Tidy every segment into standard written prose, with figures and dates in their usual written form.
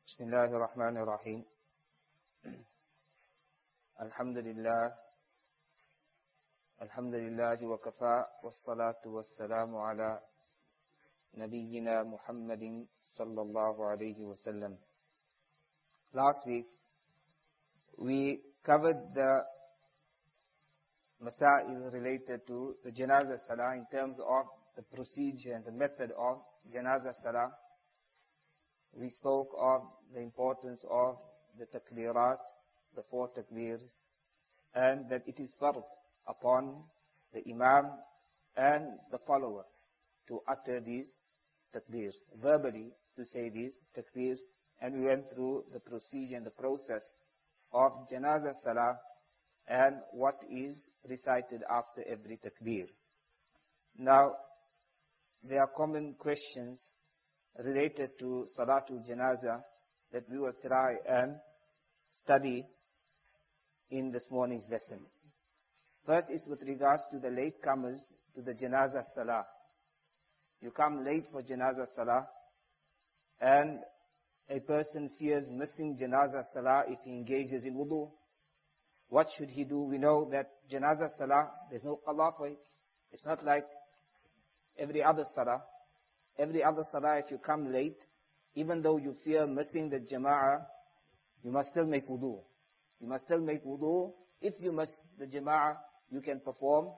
بسم الله الرحمن الرحيم الحمد لله وكفى والصلاة والسلام على نبينا محمد صلى الله عليه وسلم. Last week we covered the masail related to the Janazah Salah in terms of the procedure and the method of Janazah Salah. We spoke of the importance of the takbirat, the 4 takbirs, and that it is fard upon the imam and the follower to utter these takbirs, verbally to say these takbirs, and we went through the procedure and the process of Janazah Salah and what is recited after every takbir. Now, there are common questions related to Salatul Janazah that we will try and study in this morning's lesson. First is with regards to the latecomers to the Janazah Salah. You come late for Janazah Salah and a person fears missing Janazah Salah if he engages in wudu. What should he do? We know that Janazah Salah, there's no qada for it. It's not like every other Salah. Every other Salah, if you come late, even though you fear missing the Jama'ah, you must still make wudu. You must still make wudu. If you miss the Jama'ah, you can perform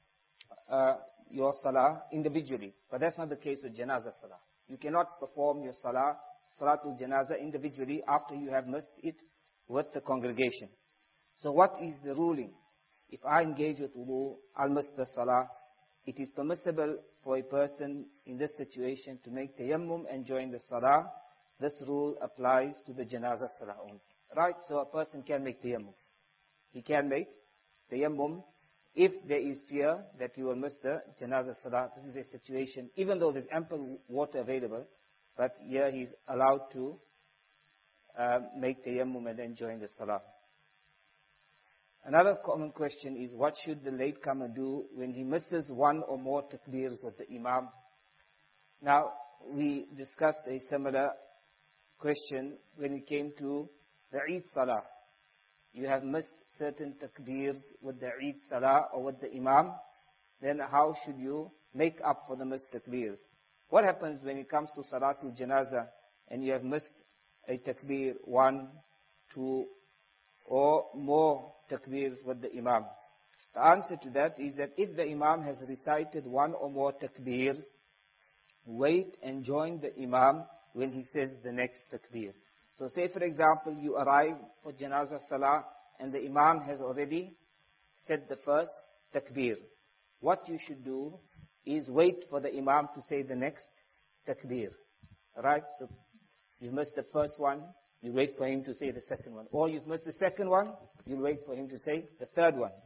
your Salah individually. But that's not the case with Janazah Salah. You cannot perform your Salatul Janazah individually after you have missed it with the congregation. So what is the ruling? If I engage with wudu, I'll miss the Salah. It is permissible for a person in this situation to make tayammum and join the salah. This rule applies to the janazah salah only. Right? So a person can make tayammum. He can make tayammum if there is fear that he will miss the janazah salah. This is a situation, even though there's ample water available, but here he's allowed to make tayammum and then join the salah. Another common question is, what should the latecomer do when he misses one or more takbirs with the imam? Now, we discussed a similar question when it came to the Eid Salah. You have missed certain takbirs with the Eid Salah or with the imam, then how should you make up for the missed takbirs? What happens when it comes to Salatul Janazah and you have missed a takbir, 1, 2, or more takbirs with the imam? The answer to that is that if the imam has recited 1 or more takbirs, wait and join the imam when he says the next takbir. So say for example, you arrive for Janazah Salah and the imam has already said the first takbir. What you should do is wait for the imam to say the next takbir. Right? So you missed the first one, you wait for him to say the second one. Or you've missed the second one, you wait for him to say the third one.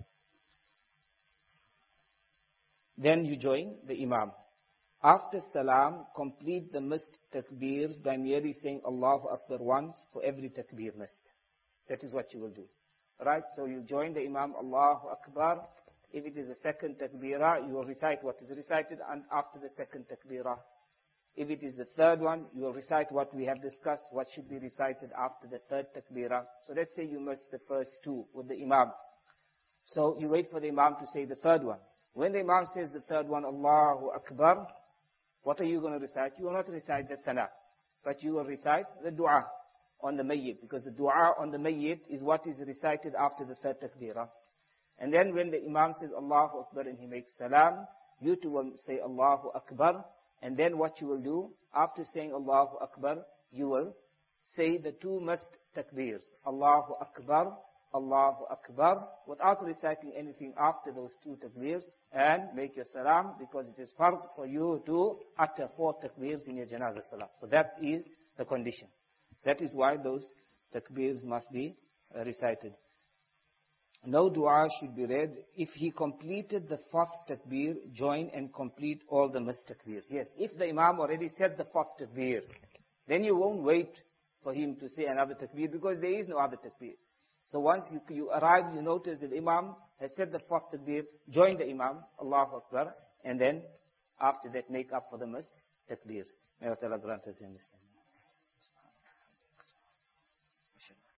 Then you join the imam. After salam, complete the missed takbirs by merely saying Allahu Akbar once for every takbir missed. That is what you will do. Right? So you join the imam, Allahu Akbar. If it is the second takbirah, you will recite what is recited and after the second takbirah. If it is the third one, you will recite what we have discussed, what should be recited after the third takbirah. So let's say you missed the first 2 with the imam. So you wait for the imam to say the third one. When the imam says the third one, Allahu Akbar, what are you going to recite? You will not recite the thana, but you will recite the dua on the mayyit, because the dua on the mayyit is what is recited after the third takbirah. And then when the imam says Allahu Akbar and he makes salam, you too will say Allahu Akbar. And then what you will do, after saying Allahu Akbar, you will say the 2 must takbirs. Allahu Akbar, Allahu Akbar, without reciting anything after those 2 takbirs, and make your salam, because it is fard for you to utter 4 takbirs in your janazah salah. So that is the condition. That is why those takbirs must be recited. No dua should be read. If he completed the 4th takbir, join and complete all the missed takbirs. Yes, if the imam already said the 4th takbir, then you won't wait for him to say another takbir, because there is no other takbir. So once you arrive, you notice that the imam has said the 4th takbir, join the imam, Allahu Akbar, and then after that make up for the missed takbirs. May Allah grant us understanding. action.